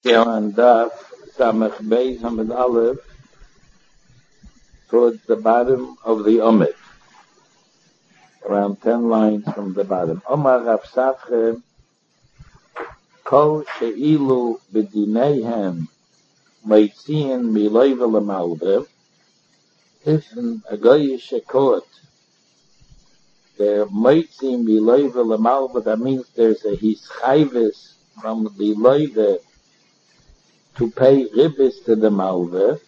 on Daf Samach Beis Hamid Aleph towards the bottom of the Omid, around 10 lines from the bottom. Omar Rav Safre Kol She'ilu B'dineihem Meitziin Miloiva L'Malvev. If in a Goyish court they're Meitziin Miloiva L'Malvev, that means there's a hischayvis from the loive to pay ribbis to the malve.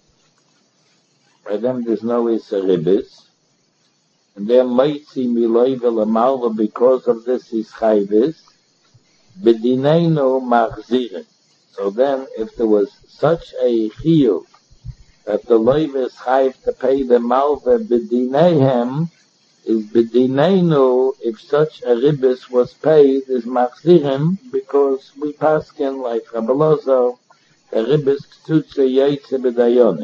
By them there's no issa ribbis, and they're meitzi miloive l'malve because of this hischayvis b'dineinu machzirin. So then, if there was such a chiyuv that the loive is chayv to pay the malve b'dineihem, is b'dineinu, if such a ribbis was paid, is machzirim, because we paskin like Rabbi Lozo, a ribbis ktutze yaitze b'dayonim.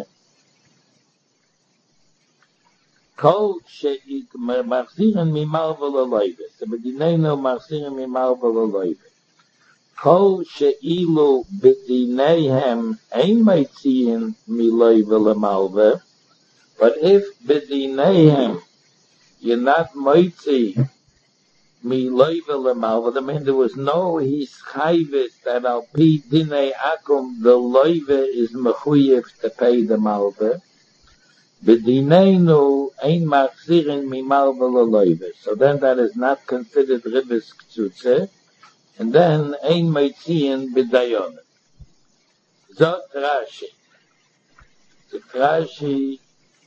Kol she'ik machzirim mimalva l'loive, so b'dineinu machzirim mimalva l'loive. Kol she'ilu b'dineihem ein meitziin miloive l'malve, but if b'dineihem you're not moitzi miloive l'malva, I mean there was no hischayvis that al pi dinei akum the loive is mechuyev to pay the malva. B'dineinu ein machzirin mimalva l'loive. So then that is not considered ribbis ktsutze, and then ein moitziin b'dayonim. Zot Rashi. Zot Rashi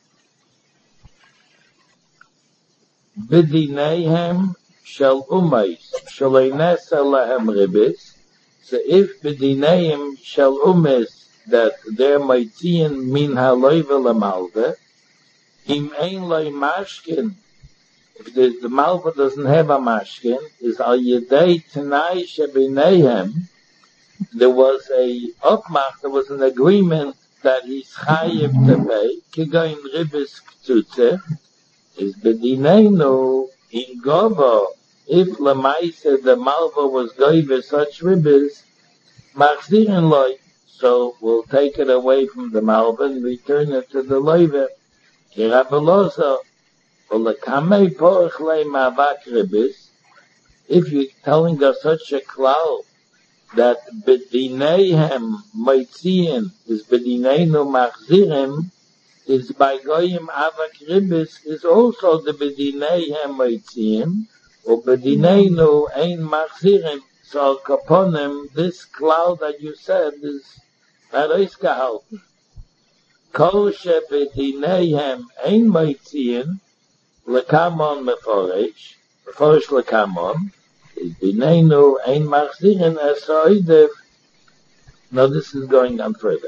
B'dineihem shel umais shalaynesa lahem ribis. So if b'dineim shel umis that they're maitziin min haloive l'malve, im ein loy mashkin, if the malve doesn't have a mashkin, is al yedei t'nai shebineihem, there was a opmach, there was an agreement that he's chayiv to pay, kigoin ribis ktsutze, is b'dineinu in gobo, if lemaise the malva was goive such ribis, machzirin loy, so we'll take it away from the malva and return it to the loive. Ki Rabbi Lozo, ulekamei porach lei ma'avak ribis, if you're telling us such a klal, that b'dineihem moitziin is b'dineinu machzirim, is by goyim avak ribis is also the b'dineihem moitziim, or b'dineinu ein machzirim. So kaponim, this cloud that you said is paris gehalten. Kol she b'dineihem ein moitziim, lekamon meforish lekamon, is b'dineinu ein machzirim as oidev. Now this is going on further.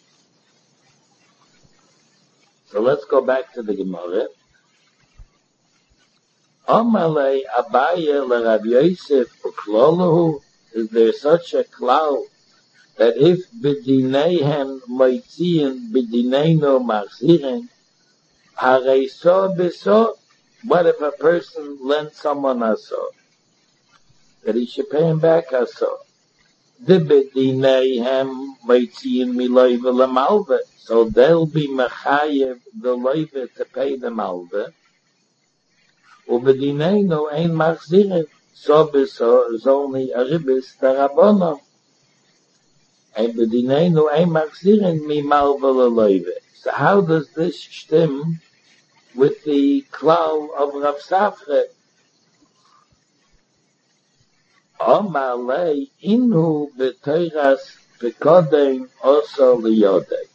So let's go back to the Gemara. Amalei Abaye l'Rav Yosef u'klolahu, is there such a cloud that if b'dineihem moitziin b'dineinu machzirin, harei so b'so, what if a person lends someone a so? That he should pay him back a so. The b'dineihem moitziin miloive l'malve, so they'll be mechayev the loive to pay the malve. Ubedineinu ein machzirin, so beso is only a ribis darabono. And bedineinu ein machzirin mi malve loive. So how does this stem with the klal of Rav Safre? Amalei inu b'teiras pekodem also liyodei.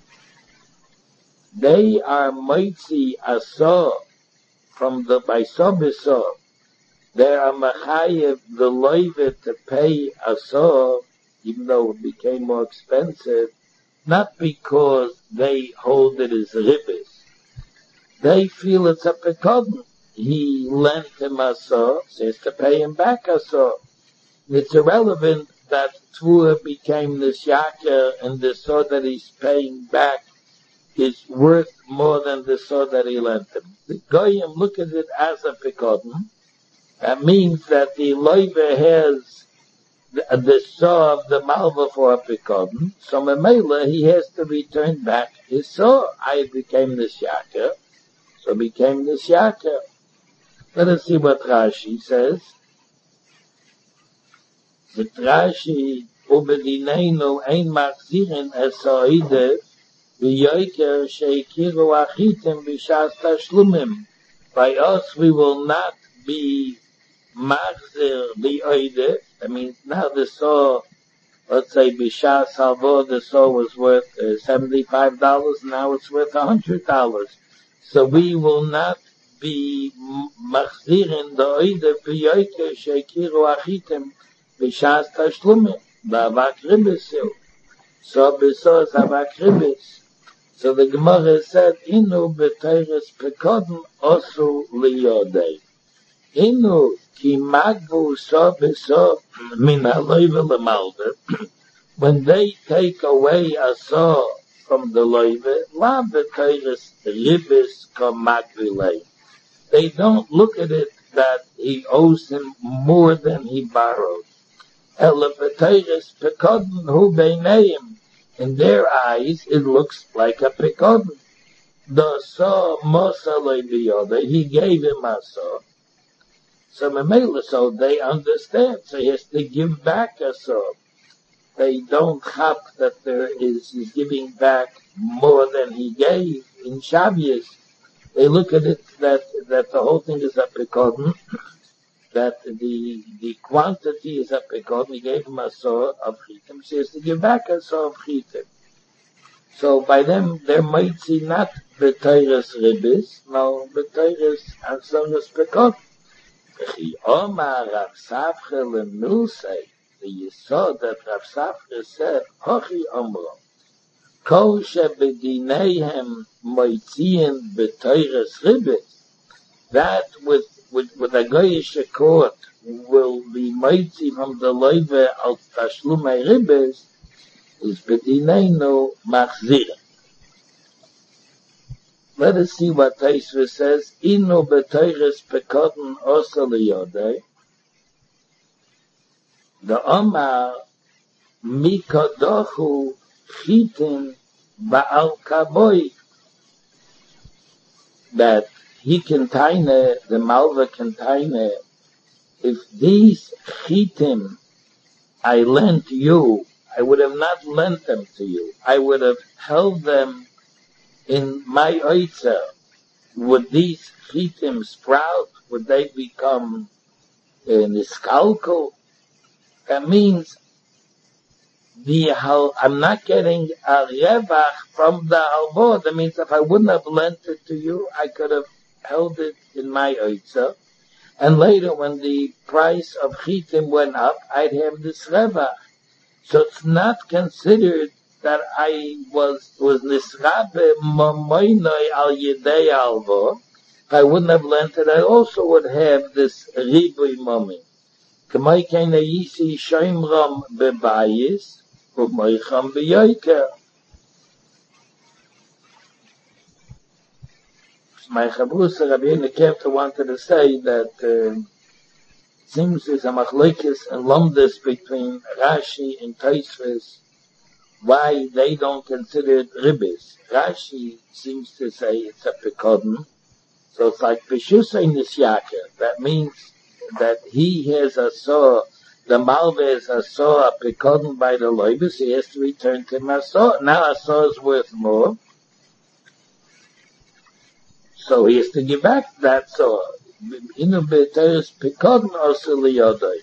They are moitzi aso from the baisobiso. They are machayev the loive to pay aso, even though it became more expensive, not because they hold it as ribis. They feel it's a pekodem. He lent him aso, so he has to pay him back aso. It's irrelevant that Tvua became this yaker and the so that he's paying back is worth more than the sword that he lent him. The Goyim look at it as a pekodem. That means that the loive has the saw of the malva for a pekadon, so memela he has to return back his saw. I became the shaka, so became the shaka. Let us see what Rashi says. The Rashi ubedineinu ein machzirin esoide v'yoiker sheikiru achitim b'shas tashlumim. By us we will not be machzir b'yoide. That means now the saw, let's say b'shas halvo, the saw was worth $75, now it's worth $100. So we will not be machzirin the oide v'yoiker sheikiru achitim b'shas tashlumim. Ba'avak ribis. So b'sos avak ribis. So the Gemara said, Inu b'teiris pekadon osu liyodei. Inu ki magvu so b'so min haloive lemalve. When they take away a saw from the loive, la b'teiris ribis ka magvilei. They don't look at it that he owes him more than he borrowed. Ela b'teiris pekadon hu beineim. In their eyes, it looks like a pekadon. The saw mosa le'biyode, he gave him a saw. So memela, so they understand. So he has to give back a saw. They don't have that he's giving back more than he gave in Shabbos. They look at it that the whole thing is a pekadon, that the quantity is a pekadon. He gave him a saw of chitim, so he has to give back a saw of chitim. So by them, there might see not b'teiris ribis, no b'teiris asoras pekadon. V'chi omar Rav Safra lemilsei, the yisod that Rav Safra said, hochi omro, kol shebedineihem moitziin b'teiris ribis, that with a goyish court will be mighty from the loive al tashlumei ribes is bedineinu machzira. Let us see what Taisva says. Inu b'teiris pekadon osa liyodei. The Omar mikadochu chitin ba'al kaboi, that he can taine, the malva can taine, if these chitim I lent you, I would have not lent them to you. I would have held them in my oitzer. Would these chitim sprout? Would they become niskalko? That means I'm not getting a revach from the halvo. That means if I wouldn't have lent it to you, I could have held it in my oitzer, and later when the price of chitim went up, I'd have this revach. So it's not considered that I was nisrabe momoinoi al yedei alvo. If I wouldn't have lent it, I also would have this ribui momi. K'may kein yisi shoimram bebayis u'moicham beyoiker. My Chabrusa Rabbi Nekefta wanted to say that it seems there's a machlokes and lumdus between Rashi and Tosfos, why they don't consider it ribis. Rashi seems to say it's a pekadon, so it's like b'shusay nisyaka. That means that he has a saw, the malva has a saw, a pekadon by the loibus, he has to return to him a saw. Now a saw is worth more, so he has to give back that saw. Inu b'teiris pekadon osa liyodei.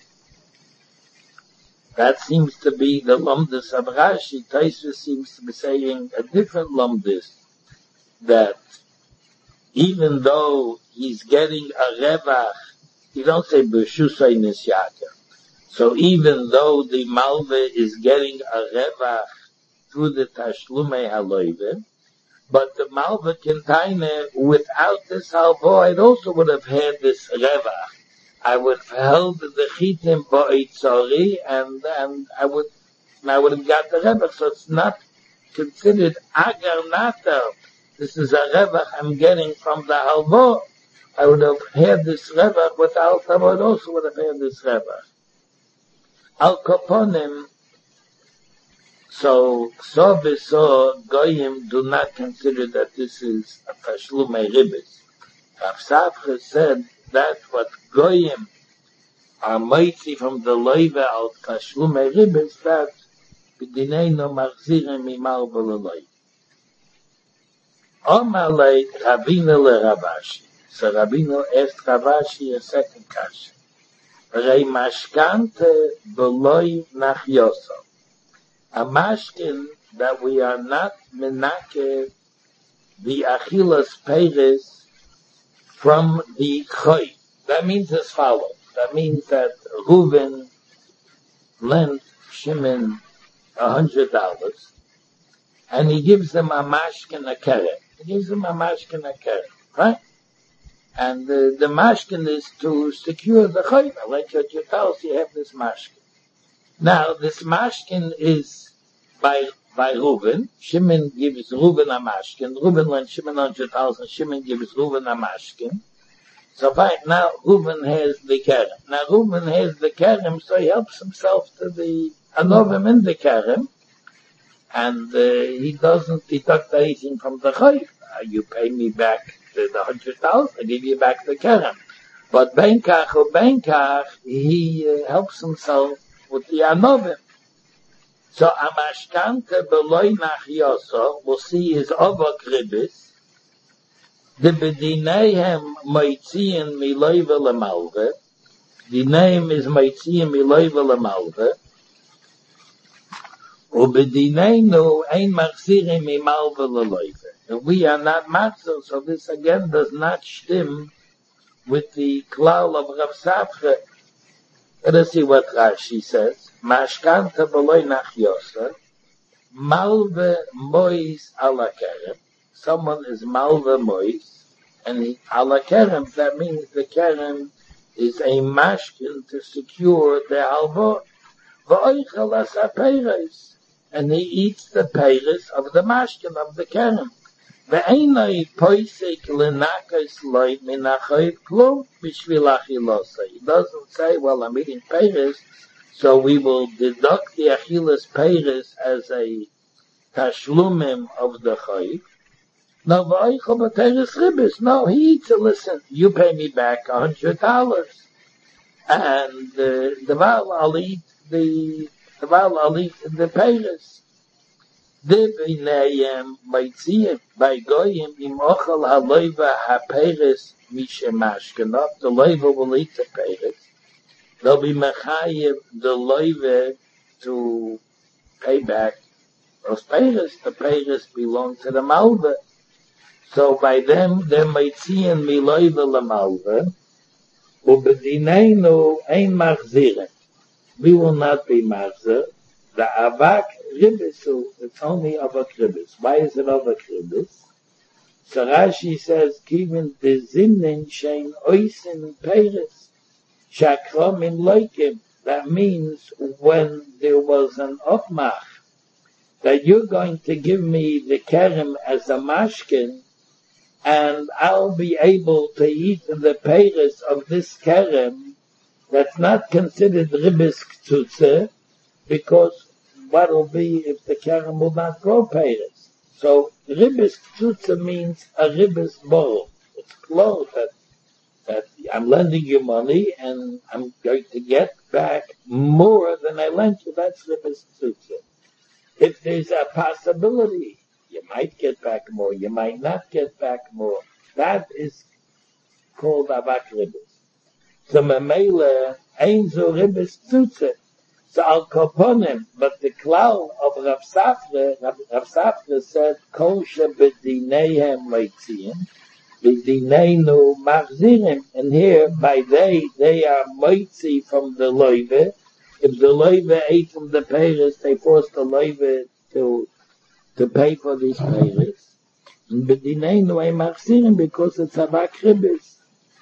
That seems to be the lumdus of Rashi. Tosfos seems to be saying a different lumdus, that even though he's getting a revach, you don't say b'shusay nisyaka. So even though the malva is getting a revach through the tashlumei haloive, but the malva container, without this halvo, I also would have had this revach. I would have held the chitim ba'itzari, and I would have got the revach. So it's not considered agar nata. This is a revach I'm getting from the halvo. I would have had this revach without halvo. I also would have had this revach. Al Kaponim, so beso goyim do not consider that this is a tashlumei ribis. Rav Safra said that what goyim are mighty from the loiva al tashlumei ribis, that b'dineinu machzirim imal v'leloi. Omalei Rabbeinu le Ravashi. So Rabbeinu asked Ravashi a second question. Rei mashkante b'loi nachyoso. A mashkin that we are not menake the achilas peiris from the choy. That means as follows. That means that Reuven lent Shimon $100, and he gives him a mashkin a keren. He gives him a mashkin a keren, right? And the mashkin is to secure the choy. Like what you tell us, you have this mashkin. Now, this mashkin is by Reuven. Shimon gives Reuven a mashkin. Reuven lent Shimon $100, Shimon gives Reuven a mashkin. So right now, Reuven has the kerem. Now, Reuven has the kerem, so he helps himself to the anovim in the kerem, and he doesn't deduct anything from the choy. You pay me back the $100, I give you back the kerem. But Benkach, he helps himself with the anovim. So amashkante beloy nachyoso, we'll see his avok ribis. The bedineihem moitziin miloiva lemalve. The name is moitziin miloiva lemalve. Ubedineinu ein machzirim mimalve leloive. And we are not machzor, so this again does not stem with the klal of Rav Safra. Let us see what Rashi says. Mashkanta beloy nachyosa, malve mois ala kerem. Someone is malve mois, and he ala kerem, that means the kerem is a mashkin to secure the halva. V'oichel asa peiros, and he eats the peiros of the mashkin, of the kerem. Ve'enoi poisek lenakos loy minachoyv klum b'shvil achilosa. He doesn't say, well, I'm eating peiros, so we will deduct the achilas peiros as a tashlumim of the choyv. No, v'oichel b'teiros ribis. No, he eats it. Listen, you pay me back $100, and the val I'll eat the peiros. The b'neihem maitziyim by goyim im ochel haloiva ha-peiros mishemashkenot. The loiva will eat the peiros. They'll be mechayiv the loiva to pay back those peiros. The peiros belong to the malva. So by them, they're maitziyim miloiva lemalva. Ubedineinu ein machzirim. We will not be machzir. The avak ribis, it's only avak ribis. Why is it avak ribis? So Rashi says, given the zimnin shein oisin peiris, shakromin loikim. That means when there was an opmach, that you're going to give me the kerem as a mashkin, and I'll be able to eat the peiris of this kerem, that's not considered ribis k'tzutze, because what will be if the kerem will not grow peiros? So ribis k'tzutze means a ribis bowl. It's close that I'm lending you money and I'm going to get back more than I lent you. That's ribis k'tzutze. If there's a possibility, you might get back more, you might not get back more. That is called avak ribis. So memele ein zo ribis k'tzutze. So al koponim, but the klal of Rav Safra said, kol shebedineihem moitziyim, b'dineinu machzirim. And here, by they are moitzi from the loive. If the loive ate from the peiros, they forced the loive to pay for these peiros. And b'dineinu ein machzirim, because it's avak ribis.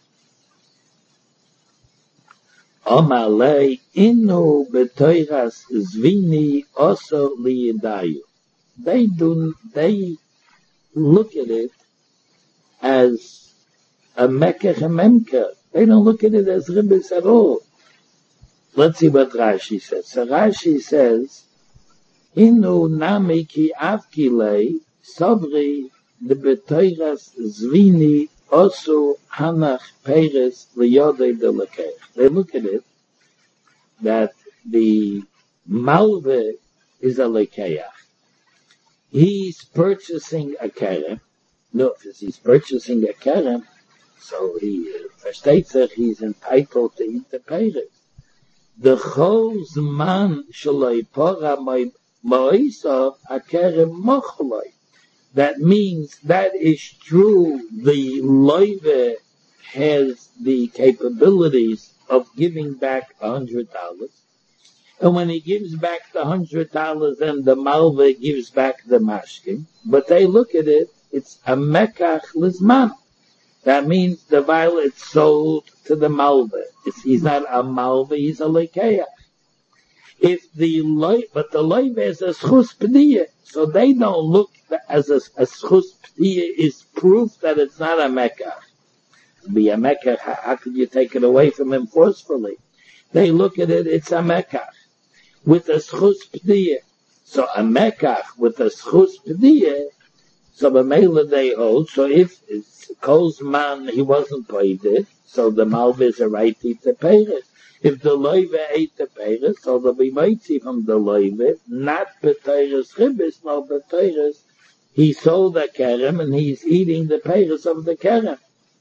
Omalei inu betoiras zvini also liyedayu. They look at it as a mekach and memker. They don't look at it as ribis at all. let's see what Rashi says. So Rashi says, Inu nami ki avkilei sabri the betoiras zvini osu hanach peres liyodei de lekech. They look at it that the malve is a lekeach. He's purchasing a kerem. No, if he's purchasing a kerem, so he states that he's entitled to eat the peres. The whole zman shaloi pora mo'isav akerem mocholoi. That means that is true. The loive has the capabilities of giving back $100, and when he gives back the $100, then the malve gives back the mashkim. But they look at it; it's a mekach lizman. That means the violet sold to the malve. He's not a malve; he's a lekeach. If the but the loive is a schus p'diyah, so they don't look as a schus p'diyah is proof that it's not a mekach. Be a mekach, how could you take it away from him forcefully? They look at it; it's a mekach with a schus p'diyah. So a mekach with a schus p'diyah, so the mela they hold. So if it's Kol's man, he wasn't paid it, so the malve is a right to eat the peiros. If the loive ate the peiros, so they'll be mighty from the loive, not b'teiros chibis, no b'teiros. He sold the kerem and he's eating the peiros of the kerem.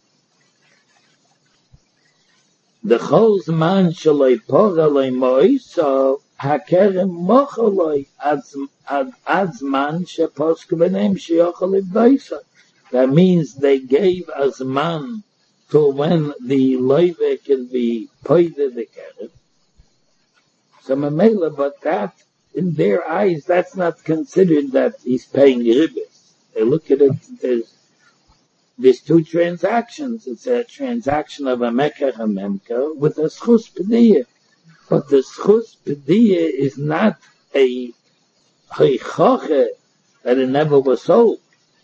The Kol's man shaloi poraloi mo'isav hakerem mocholoi adzman sheposk b'neim sheyochol ibdoisa. That means they gave azman to when the loive can be paid the kerem. So mamela, but that in their eyes, that's not considered that he's paying ribis. They look at it. There's two transactions. It's a transaction of a mekach and memka with a schus p'diyah. But the schus p'diyah is not a heichache that it never was sold.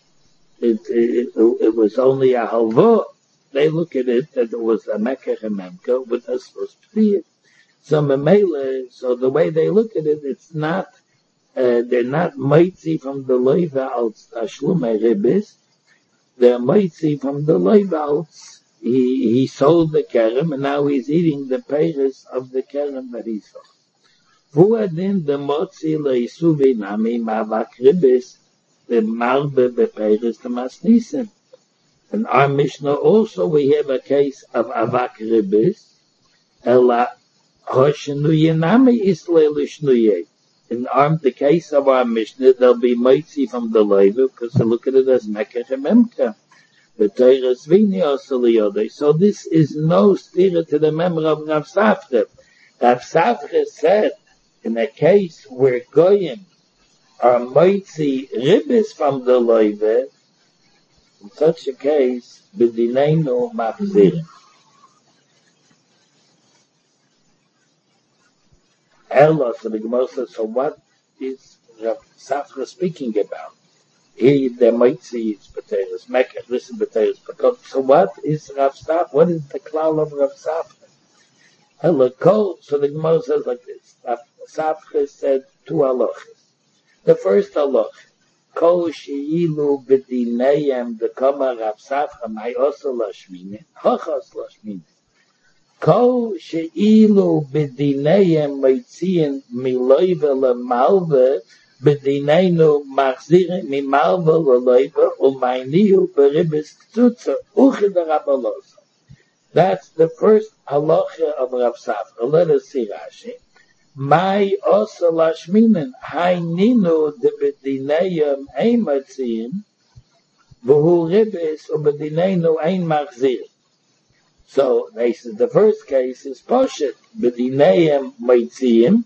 It was only a halva. They look at it that it was a mekach and memka with a schus p'diyah. So memele, so the way they look at it, it's not, they're not mitzi from the loiva al tashlume ribis. They're mitzi from the loivals. He sold the kerem and now he's eating the peiros of the kerem that he sold. Vuadin the motzi leisuvi nami mavak ribis the malbe bepeiros the masnisim. In our Mishnah also we have a case of avak ribis. Ela hoshenuye nami isle lishnuye. In the case of our Mishnah, there'll be mitzi from the loiva because they look at it as mekach and memka. The teiras vini osaliyode. So this is no stira to the memory of Rav Safra. Rav Safra said in a case where goyim are mitzi ribis from the loiva, in such a case, b'dineinu machzirim. Ella, so the Gemara says, so what is Rav Safra speaking about? Here they might see it's potatoes, mekach, this is potatoes. So what is Rav Safra? What is the klal of Rav Safra? Ella kol, so the Gemara says like this. Rav Safra said two halachas. The first halach, kol she'ilu b'dinayim dekama Rav Safra may also lashmine, hachas lashmine. Kol she'ilu b'dinayim meitziin miloiva lemalva b'dineinu machzirin mimalva leloiva umayniu b'ribis ktutza uchid rabalosa. That's the first halacha of Rav Safra. Let us see Rashi. Mai osa lashminin haininu de b'dinayim ein meitziin v'hu ribis u'b'dineinu ein machzirin. So they said the first case is poshet b'dineim meitziim.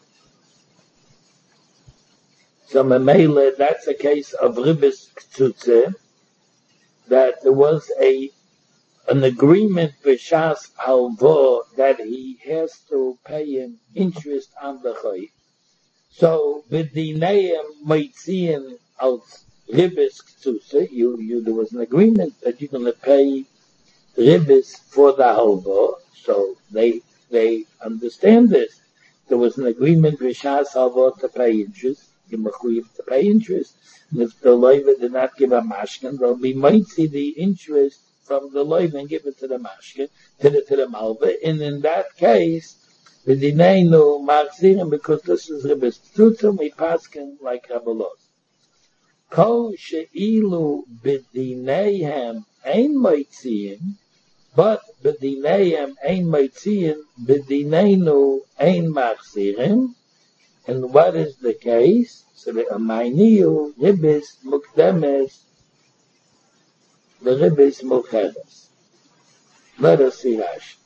So memele, that's a case of ribis k'tzutze, that there was an agreement b'shas halvo that he has to pay him interest on the chayv. So b'dineim meitziim al ribis k'tzutze, there was an agreement that you're going to pay ribis for the halva, so they they understand this. There was an agreement with Shas Halvot to pay interest, to pay interest. And if the loiva did not give a mashkin, they'll be might see the interest from the loiva and give it to the mashkin, to the malva. And in that case, the dineinu machzirim, because this is Rebbe's tutum, we paskin like Rabbalos. Kol she'ilu b'dineihem ein moitziim, but b'dineihem ein moitziim, b'dineinu ein machzirim. And what is the case? So the Amayniyu, Ribbis Mukdemes, the Ribbis Mucheres. Let us see Rashi.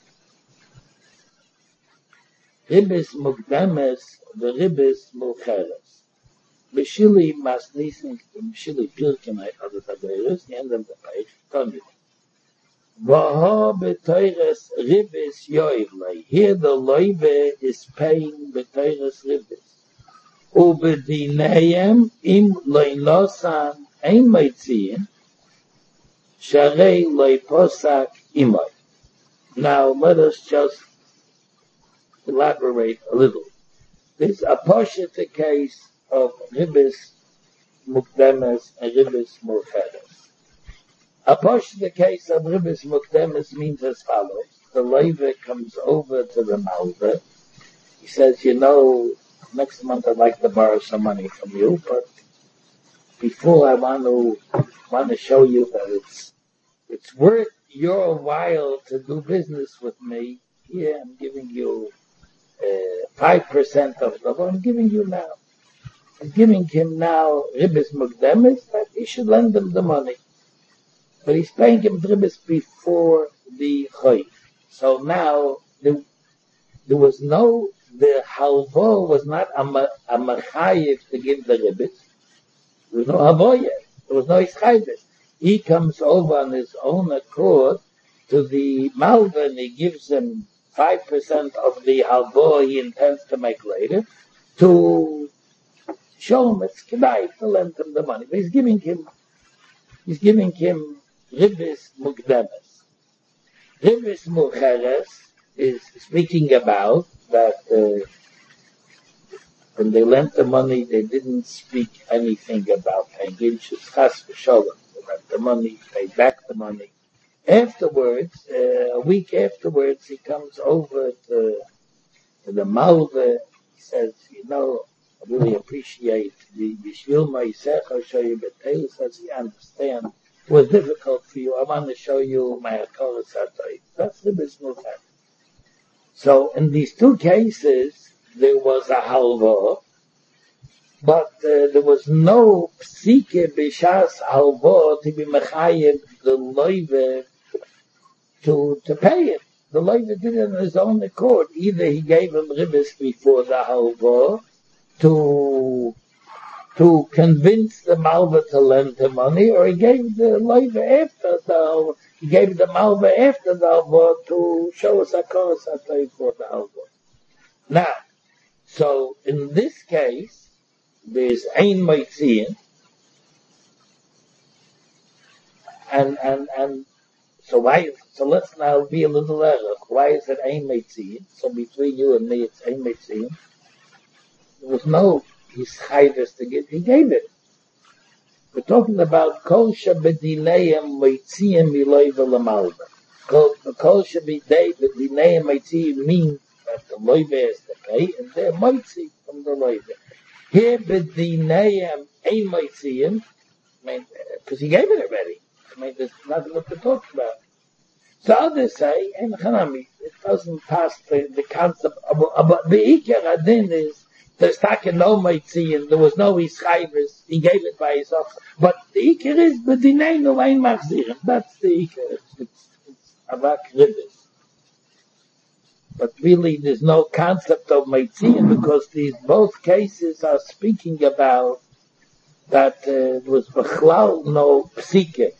Ribbis Mukdemes, the Ribbis Mucheres. B'shili Masnisim, B'shili Pirkemai, other Taberes, the end of the page, Tomid. Vaha b'teires Ribbis Yoivlei. Here the Loive is paying b'teires Ribbis. ובדיניים אם לא נוסן אין מציין שהרי לא פוסק עמי. Now let us just elaborate a little. This is a poshete case of Ribbis Mukdemes and Ribbis Murcheres. A poshete case of Ribbis Mukdemes means as follows. The loive comes over to the malva. He says, next month I'd like to borrow some money from you, but before I want to show you that it's worth your while to do business with me. Here I'm giving you 5% of the loan. I'm giving you now. I'm giving him now Ribbis Mukdemes that he should lend him the money, but he's paying him Ribbis before the Choy. So now there was no. The halvo was not a machayev to give the ribbis. There was no halvo yet. There was no ischayves. He comes over on his own accord to the malva and he gives him 5% of the halvo he intends to make later to show him it's kedai to lend him the money. But he's giving him ribbis mukdemes. Ribbis mucheres is speaking about that when they lent the money, they didn't speak anything about paying interest. Chas v'sholem. They lent the money, paid back the money. Afterwards, a week afterwards, he comes over to the malva. He says, I really appreciate the Yishvil Ma'isecha Shoyu B'Teil. Says, you understand, it was difficult for you. I want to show you my Hakol Satay. That's the business. So in these two cases, there was a halva, but there was no psike b'shas halva to be mechayev the loive to pay it. The loive did it on his own accord. Either he gave him ribbis before the halva to convince the malva to lend him money, or he gave the loive after the halva. He gave the malva after the halva to show us a chorus for the halva. Now, so in this case, there's ein moitziin, and so let's now be a little error. Why is it ein moitziin? So between you and me, it's ein moitziin. There was no hischayves to give. He gave it. We're talking about kol shebedineim moitziim miloi v'lamalva. Kol shebedineim moitziim means that the loive has to pay, and they're moitzi from the loive. Here bedineim ein moitziim, because he gave it already. There's nothing to talk about. So others say, and Hanami, it doesn't pass the concept about the Iker Adin is there's taken no Maitzi, there was no Ischayvis, he gave it by himself. But the Iker is B'dineinu Ein Machzirim. That's the Iker. It's Avak Ribbis. But really there's no concept of Maitzi because these both cases are speaking about that there was B'chlal no Psike.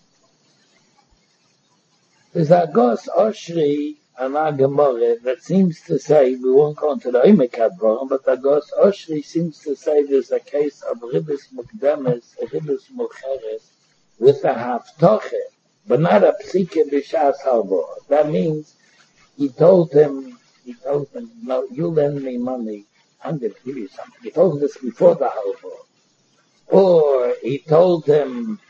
There's a Gos Oshri and a Gemara that seems to say, we won't go into the Omek Advarim, but the Gos Oshri seems to say there's a case of Ribbis Mukdemes, Ribbis Mucheres, with a Haftoche, but not a Psike B'Shas Halvor. That means he told him, he told him, no, you lend me money, I'm going to give you something. He told him this before the halva. Or he told him,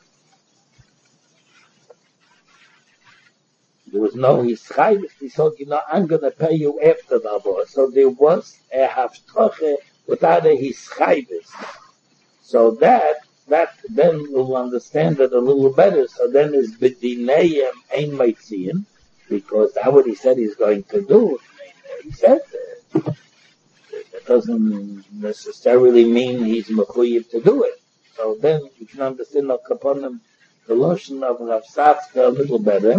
there was no hischayvus. He said, I'm going to pay you after the halva. So there was a haftoche without a hischayvus. So that then we'll understand it a little better. So then is b'dineim ein meitziyim, because that's what he said he's going to do. He said that doesn't necessarily mean he's mechuyev to do it. So then you can understand upon him the lotion of Rav Satzka a little better.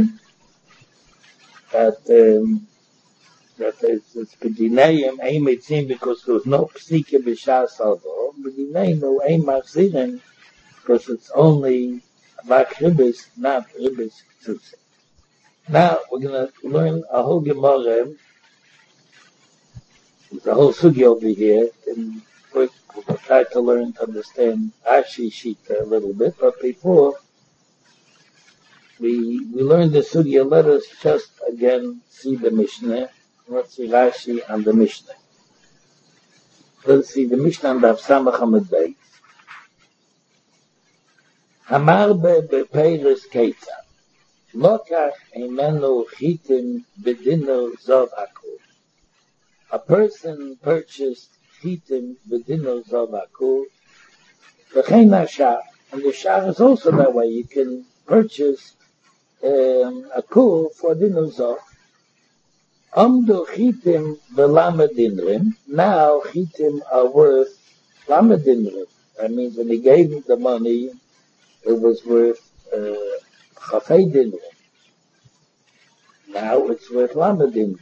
That it's b'dineim ein meitziyim because there was no psike b'shas alvo. B'dineim no ein machzirim because it's only like ribbis, not ribbis tzutz. Now we're going to learn a whole Gemara. There's a whole sugi over here, and we'll try to learn to understand Rashi Shita a little bit. But before we learn the sugi, let us just again see the Mishnah. Let's see Rashi and the Mishnah. Let's see the Mishnah and the Samach Hamad Beit. Hamar bePeiros Keita. Lokach Eimenu Chitim Bedino Zov Akul. A person purchased Chitim Bedino Zov Akul. V'chein Ashar. And the Shar is also that way. You can purchase a kul for Dino Zov. Amdu Chitim V'Lamadinrim. Now Chitim are worth Lamadinrim. That means when he gave him the money, it was worth Chafei Dinrim. Now it's worth Lamadinrim.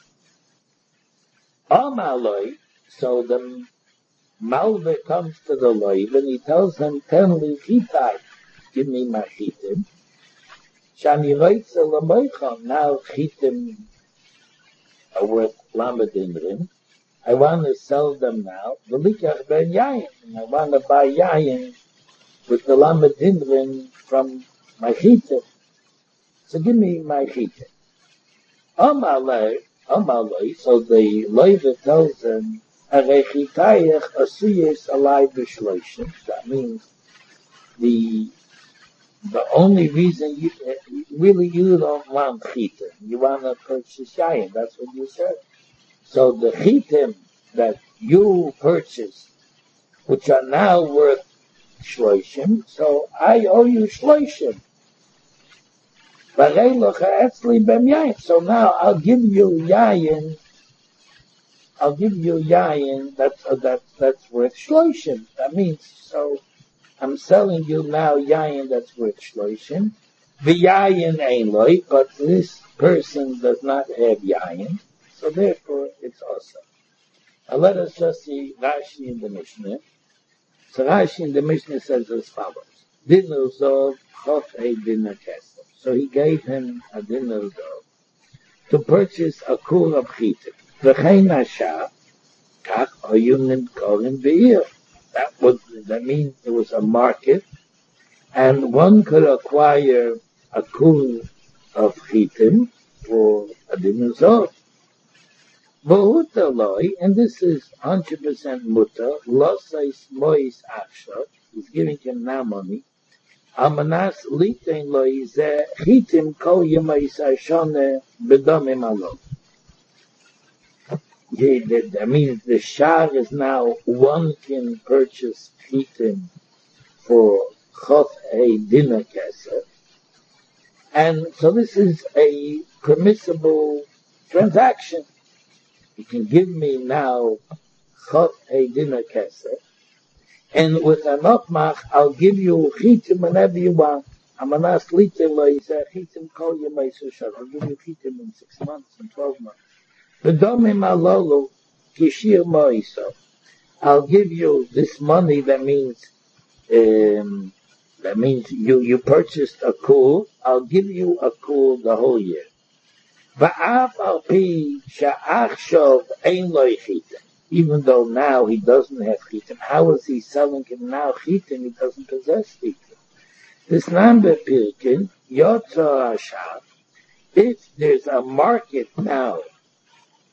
Amaloi, so the Malve comes to the Loiv and he tells him, "Tell me Chitai, give me my Chitim. Shani Reitze Lamoicham, now Chitim are worth Lamadinrim. I want to sell them now. V'likach ben Yayin, and I want to buy Yayin with the Lamadinrim from my Chitim. So give me my Chitim." Amalei, so the Loiva tells him, "Arechitayach asuyes alai b'shloishim." That means the only reason you don't want chitim, you want to purchase yayin. That's what you said. So the chitim that you purchased, which are now worth shloishim, so I owe you shloishim. So now I'll give you yayin. That's worth shloishim. That means, so I'm selling you now yayin that's worth shloishim. V'yayin ein loy, but this person does not have yayin, so therefore it's awesome. Now let us just see Rashi in the Mishnah. So Rashi in the Mishnah says as follows: Dinu zov chof ei dina kesef. So he gave him a dinner dog to purchase a kul of chitim. V'chein asha kach oyunim korim be'ir. That means there was a market, and one could acquire a kul of chitim for a dinner dog. V'huta loy, and this is 100% muta. Losais mois achshav. He's giving him now money. Amanas litein lo yizeh chitim kol yemais hashoneh b'domim alov. I mean, the shar is now one can purchase chitim for chof a dinner kesef, and so this is a permissible transaction. You can give me now chof a dinner kesef, and with an opmach, I'll give you chitim whenever you want. Amanas litim lo yizeh chitim kol yemais hashoneh. I'll give you chitim in 6 months, in 12 months. B'domim alolu kishir moiso. I'll give you this money. That means you purchased a kul. I'll give you a kul the whole year. Va'af al pi sha'achshov ein lo chitim. Even though now he doesn't have chitim, how is he selling him now chitim? He doesn't possess chitim. This number pirkin yotza ashav. If there's a market now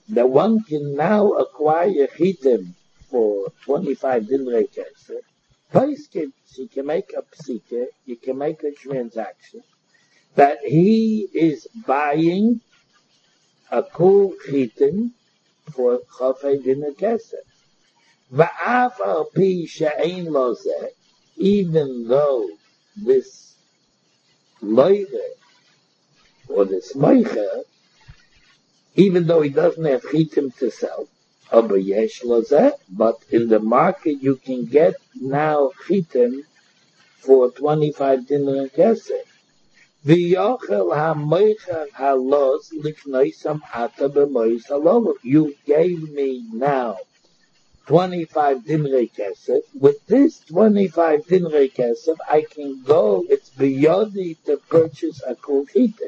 that one can now acquire chitim for 25 dinrei kesef. Paiskim, you can make a psika, you can make a transaction, that he is buying a kul chitim for chafei dinrei kesef. Va'af al pi she'ein lo zeh, even though this loive or this meicher, even though he doesn't have chitim to sell, aber yesh lo zeh, but in the market you can get now chitim for 25 dinar kesef. V'yochel ha-meicher ha-los liknoisam ata b'mois halolu. You gave me now 25 dinrei kesef. With this 25 dinrei kesef, I can go, it's beyodi to purchase a kol chitim.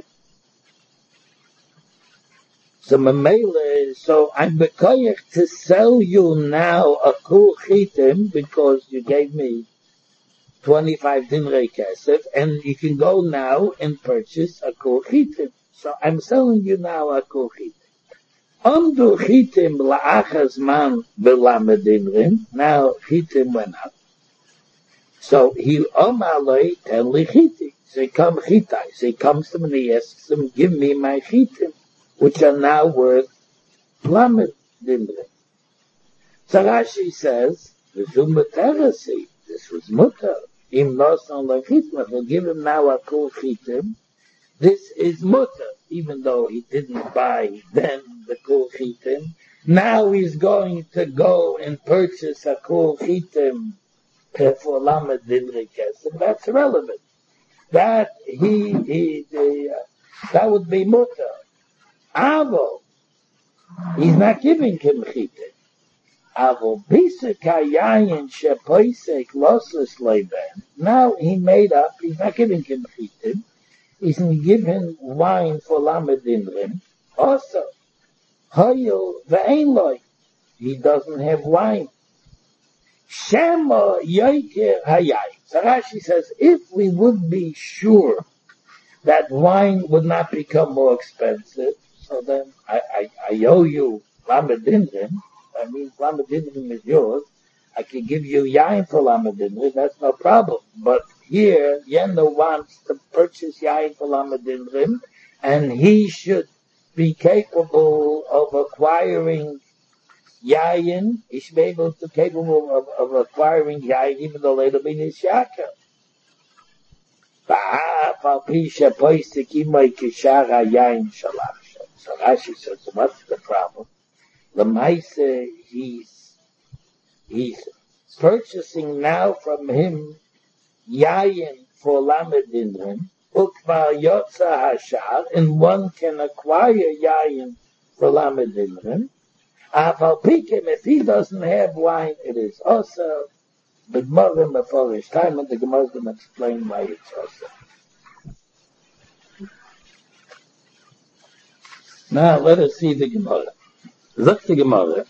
So I'm bekoyach to sell you now a kol chitim because you gave me 25 dinrei kesef, and you can go now and purchase a kol chitim. So I'm selling you now a kol chitim. Amdu chitim la'achas man v'lamed dinrim. Now chitim went up. So he omalei ten li chitim. So he comes chitai. So he comes to me and he asks him, give me my chitim, which are now worth lamed dinrim. So Rashi says, v'zumaterasi. This was mutter. Im nosan lechitim. We'll give him now a kol chitim. This is mutter, even though he didn't buy then the kol chitim. Now he's going to go and purchase a kol chitim for lamed dinrei kesef. That's relevant. That that would be mutter. Avo, he's not giving him chitim. Avo bisek hayayin shepoisek losses leben. Now he made up. He's not giving him chitim. He's given wine for lamed dinrim. Also, hoyel ve'ein loy. He doesn't have wine. Shema yoiker hayay. So Rashi says, if we would be sure that wine would not become more expensive, so then I owe you lamed dinrim. I mean, lamed dinrim is yours. I can give you yain for lamed dinrim. That's no problem. But here, Yendo wants to purchase yain for lamed dinrim, and he should be capable of acquiring yain. He should be capable of acquiring yain, even though later be nishaka. So Rashi says, what's the problem? Lemaise, he's purchasing now from him yayin for lamed dinrim, ukvar yotza hashar, and one can acquire yayin for lamed dinrim. Aval pikim, if he doesn't have wine, it is also the Gemara Meforish time, and the Gemara is going to explain why it's also. Now let us see the Gemara. Look the Gemara.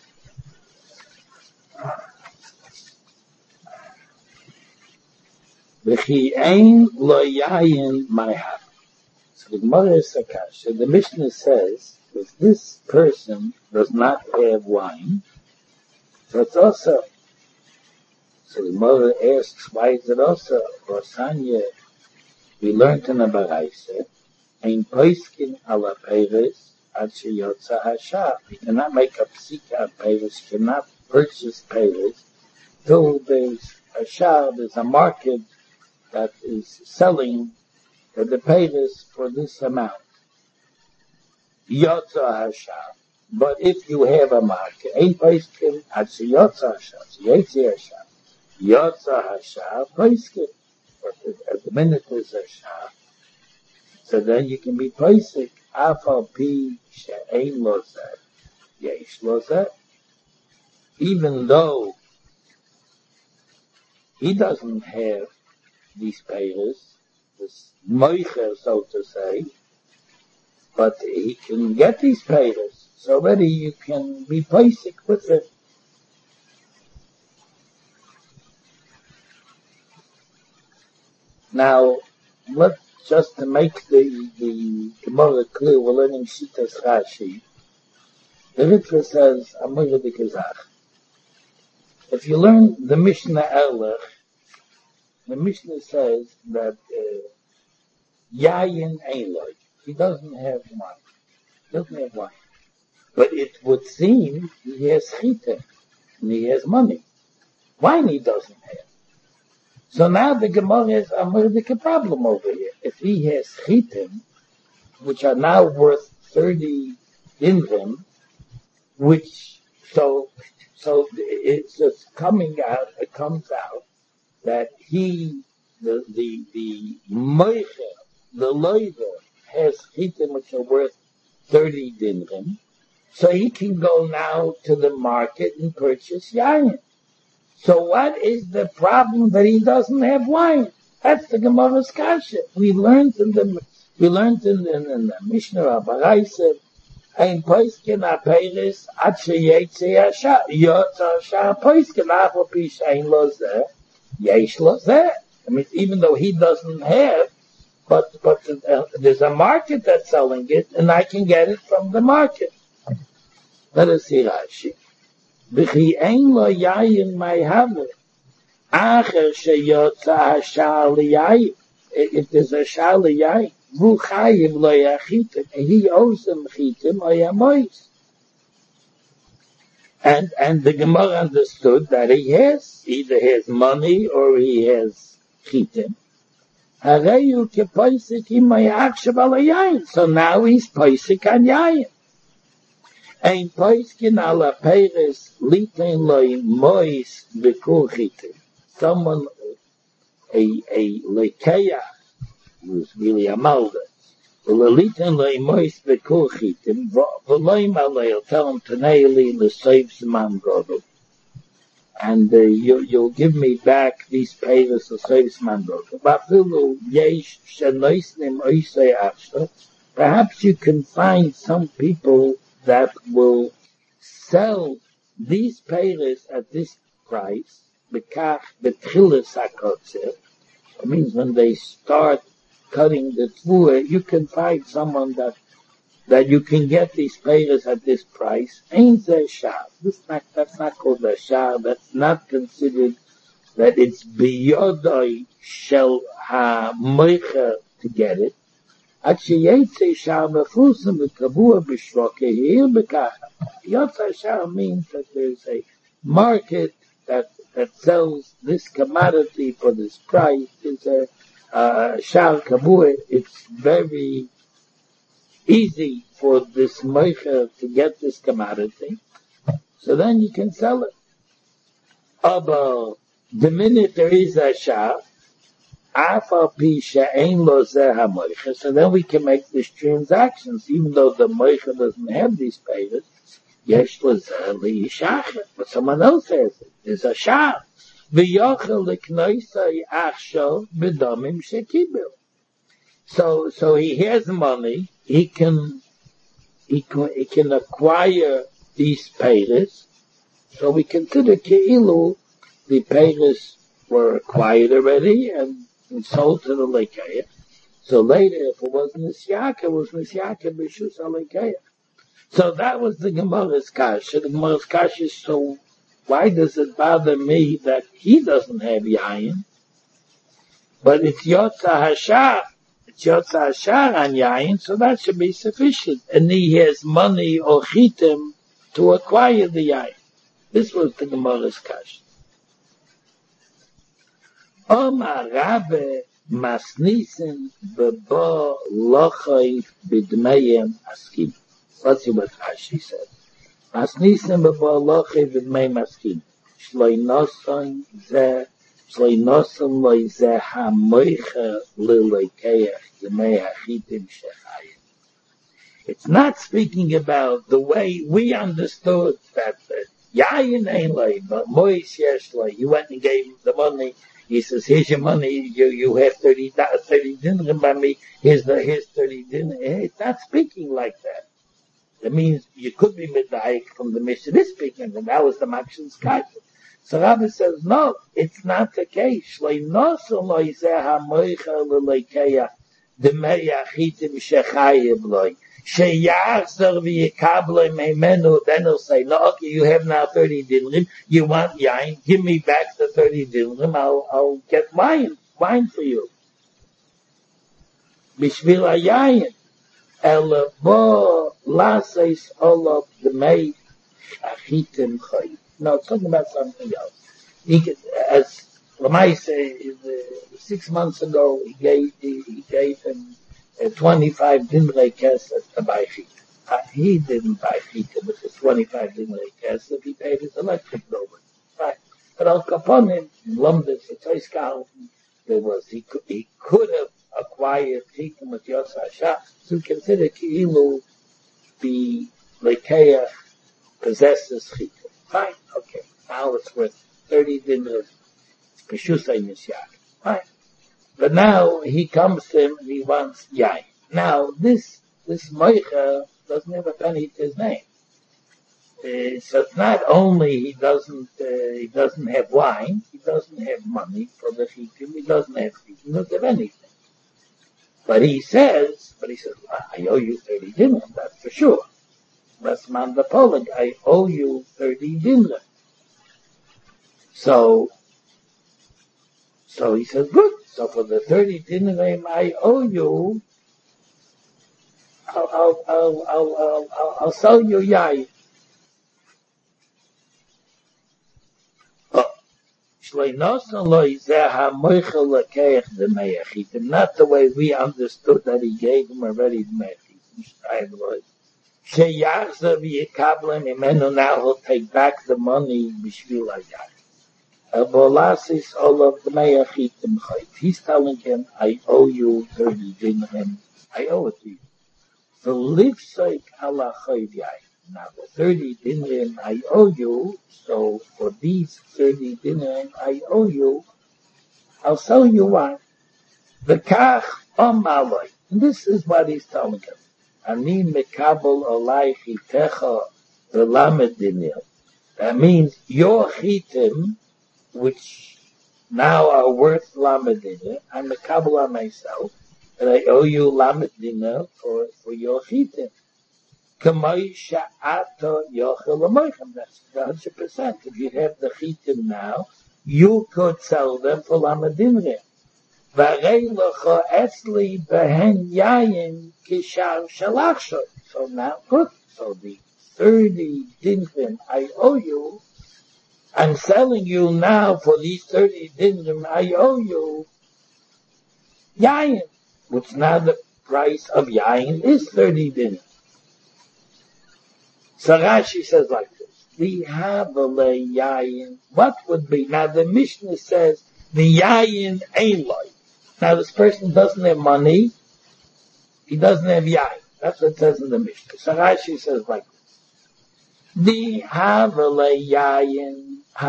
V'chi ein lo yayin ma'ihab. So the Gemara is Sakash. The Mishnah says, if this person does not have wine, so it's also. So the Gemara asks, why is it also? Rosanya, we learned in the Baraisa, ein poiskin ala peiris, ad sheyotza hashar. You cannot make a psika on peiris, you cannot purchase peiris, till there's a shar, there's a market that is selling the peiris for this amount. Yotza hashar. But if you have a market, ein poiskin ad sheyotza hashar, sheyotza hashar. Yotza hashar poiskin. But at the minute there's a shar, so then you can be poisik. Afal pi she'ein lo zeh, yesh lo zeh. Even though he doesn't have these payers, this moicher, so to say, but he can get these payers. So already you can be poisik with it. Now, just to make the Gemara clear, we're learning Shitas Rashi. The Ritva says, Amir de Kazach. If you learn the Mishnah Erlich, the Mishnah says that Yayin Eloy, he doesn't have wine. But it would seem he has chita, and he has money. Wine he doesn't have. So now the Gemara has a murdic problem over here. If he has chitim, which are now worth 30 dinrim, so it's just it comes out that the moicher, the loiver, has chitim which are worth 30 dinrim, so he can go now to the market and purchase yayin. So what is the problem that he doesn't have wine? That's the Gemara's kasha. We learned in the Mishnah Rabaraisa, ein poiskin aperis at sheyetze asha yotza asha poiskin afal pi shein lo zeh yesh lo zeh. I mean, even though he doesn't have, but there's a market that's selling it, and I can get it from the market. Let us see Rashi. B'chi ein lo yayin may have acher sheyotza asha liyayin. If there's a shah liyayin, Vu chayim lo yachitim, and he owes him chitim or yamois. And the Gemara understood that he either has money or he has chitim. Hareyu ke poisik imay akshav al yayin. So now he's poisik on yayin. Ein poiskin ala peiris liten loy mois bekur chitim. Someone, a lekeya, was really a malda. L'litin le'imois bekur chitim, v'loim alei, tell him teneili l'seiv zman godel. And you'll give me back these peiris l'seiv zman godel. V'afilu yesh shenoisnim oisei ashta. Perhaps you can find some people that will sell these peiris at this price, bekach betchilas hakotzer. It means when they start cutting the tvua, you can find someone that you can get these peiros at this price. Ain't there shah? That's not called a shah. That's not considered that it's biyodai shel ha-moicha to get it. Yotza shah means that there's a market that sells this commodity for this price. It's a shar kabua. It's very easy for this moicher to get this commodity, so then you can sell it. But the minute there is a shar, afal pi she'ein lo zeh ha-moicher, so then we can make these transactions, even though the moicher doesn't have these payments. Yesh lo zeh li-yishacher, but someone else has it. There's a shar. V'yochel l'knoisai achshav b'domim shekibil. So he has money. He can acquire these peiros. So we consider keilu the peiros were acquired already and sold to the lekeya. So later, if it was nisyaka, it was nisyaka b'shus ha-lekeya. So that was the Gemara's kasha. The Gemara's kasha is so. Why does it bother me that he doesn't have yayin? But it's yotza hashar. It's yotza hashar on yayin, so that should be sufficient. And he has money or chitim to acquire the yayin. This was the Gemara's kasha. Omar Rabbe masnisen bebo lochoi b'dmeyem askim. Let's see what Rashi said. Masnisen bebo lochoi b'dmeyem askim. Shloi noson loi zeh ha-moicha l'lekeach d'mei achitim shechayim. It's not speaking about the way we understood that yayin ain't loi, but moish yesh loi. You went and gave him the money. He says, here's your money, you have 30 dinner by me, here's 30 dinner. It's not speaking like that. That means you could be medayik from the Mishnah speaking, and that was the Makshan's kasha. So Rabbi says, no, it's not the case. Sheyachzer v'yikable meimenu, then he'll say, no, okay, you have now 30 dinrim, you want yain, give me back the 30 dinrim, I'll get wine for you. Bishvil hayayin, ele bo laseis olav d'mei shachitim choy. No, it's talking about something else. As Lamai said, 6 months ago, he gave him 25 dinrei kesef to buy chita. He didn't buy chita with the 25 dinrei kesef. He paid his electric bill with it. Right. But Al Kaponim, in London, he could have acquired chita with Yosef Hashem. So consider Ki'ilu the Lekeah possesses chita. Fine, okay. Now it's worth 30 dinars. Peshusay Nisyak. Fine. But now he comes to him and he wants yain. Now this Moicha doesn't have a penny to his name. So it's not only he doesn't have wine, he doesn't have money for the chitim, he doesn't have anything. But he says, I owe you 30 dinars, that's for sure. Rasman the Poland, I owe you 30 dinars. So he says, good. So for the 30 dinars I owe you, I'll sell you yayin. Not the way we understood that he gave him already the mechitim. Now he'll take back the money b'shvil hayayin. He's telling him, I owe you 30 dinars. I owe it to you. The livsek ala chayv yayin. Now the 30 dinars I owe you, so for these 30 dinars I owe you, I'll sell you wine. The kach alay. And this is what he's telling him. Ani mekabel alay chitecha v'lamed dinir. That means your chitim, which now are worth lamed dinner, I'm a Kabbalah myself, and I owe you lamed dinner for your chitim. Kamay sha'ata yochel amoichem. That's 100%. If you have the chitim now, you could sell them for lamed dinner. V'arei lecha etzli behen yayin kishar shalachshot. So now, good. So the 30 dinner I owe you, I'm selling you now for these 30 dinars I owe you yayin, which now the price of yayin is 30 dinars. So Rashi says like this, the havale yayin, what would be, now the Mishnah says, the yayin ain't like. Now this person doesn't have money, he doesn't have yayin. That's what it says in the Mishnah. So Rashi says like this, the havale yayin,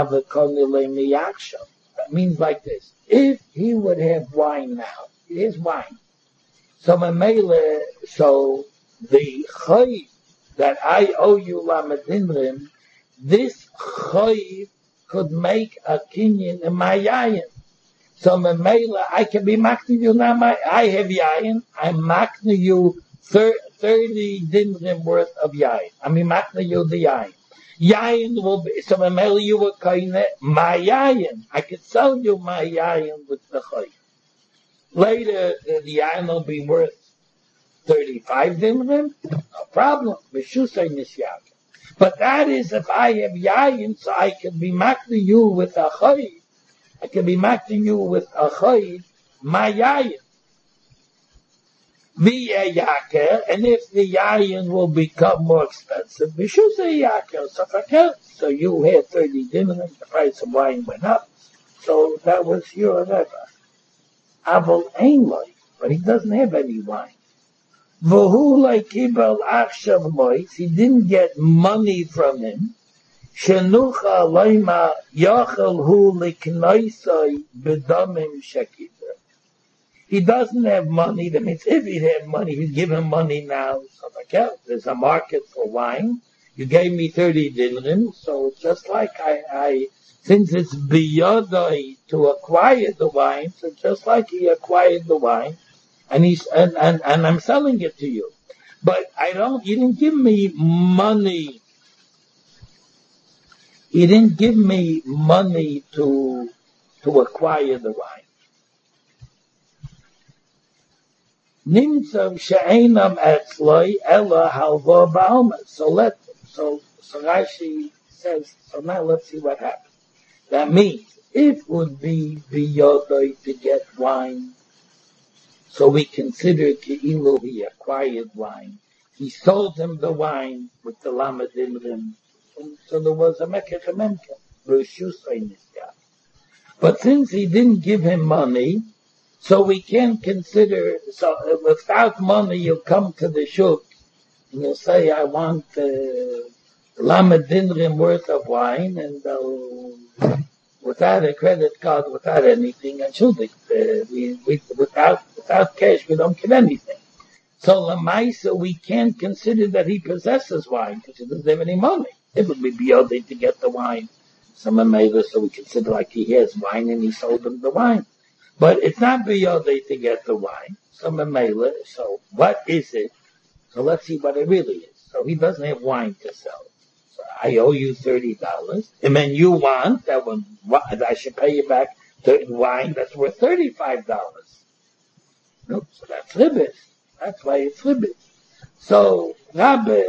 that means like this. If he would have wine now, here's wine. So the chayiv that I owe you lamadinrim, this chayiv could make a kinyan in my yayin. So I can be makna you now. I have yayin. I'm makna you 30 dinrim worth of yayin. I mean makna you the yayin. Yayin will be, so Mamela you were kind my yayin. I could sell you my yayin with the chayiv. Later, the yayin will be worth 35 dinrim. No problem. Meshusay nisyak. But that is if I have yayin, so I can be makna you with a chayiv. I can be makna you with a chayiv, my yayin. Via yaker, and if the yayin will become more expensive, we should say yaker, so you had 30 dinars, the price of wine went up, so that was your lever. Aval ain't like, but he doesn't have any wine. V'hu like kibel achshav mois, he didn't get money from him. Shenucha loima yachel hu liknoisai bedamim shekid. He doesn't have money. That means if he had money, he'd give him money now. So there's a market for wine. You gave me 30 dinars, so it's just like I since it's biyodai to acquire the wine, so just like he acquired the wine, and I'm selling it to you. But you didn't give me money. You didn't give me money to acquire the wine. Nimtzav she'enam etzloi ella halva ba'alma. So Rashi says, so now let's see what happens. That means, it would be biyodoi to get wine, so we consider Ki'ilu he acquired wine. He sold him the wine with the Lamed Imrim. So there was a Mekech Memke. But since he didn't give him money, so we can't consider, so without money you'll come to the shuk and you'll say, I want Lamed Imrim worth of wine, and they'll, without a credit card, without anything, and without cash, we don't get anything. So Lamaisa, we can't consider that he possesses wine because he doesn't have any money. It would be beyond to get the wine. So we consider like he has wine and he sold him the wine. But it's not beyond to get the wine. So what is it? So let's see what it really is. So he doesn't have wine to sell. So I owe you $30. And then you want that one, I should pay you back wine that's worth $35. Nope, so that's ribbit. That's why it's ribbit. So Rabbi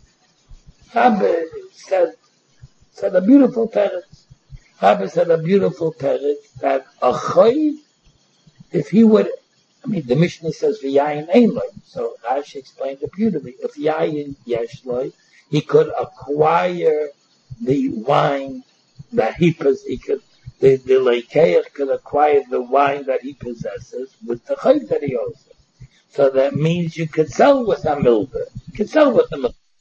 said a beautiful teretz. Rabbi said a beautiful teretz that a choiv, if he would, the Mishnah says v'yayin ein loy. So Rashi explained it beautifully. If yayin yesh loy, he could acquire the wine that he could. The leikeach could acquire the wine that he possesses with the choiv that he owes him. So that means you could sell with a milver. You could sell with a milver.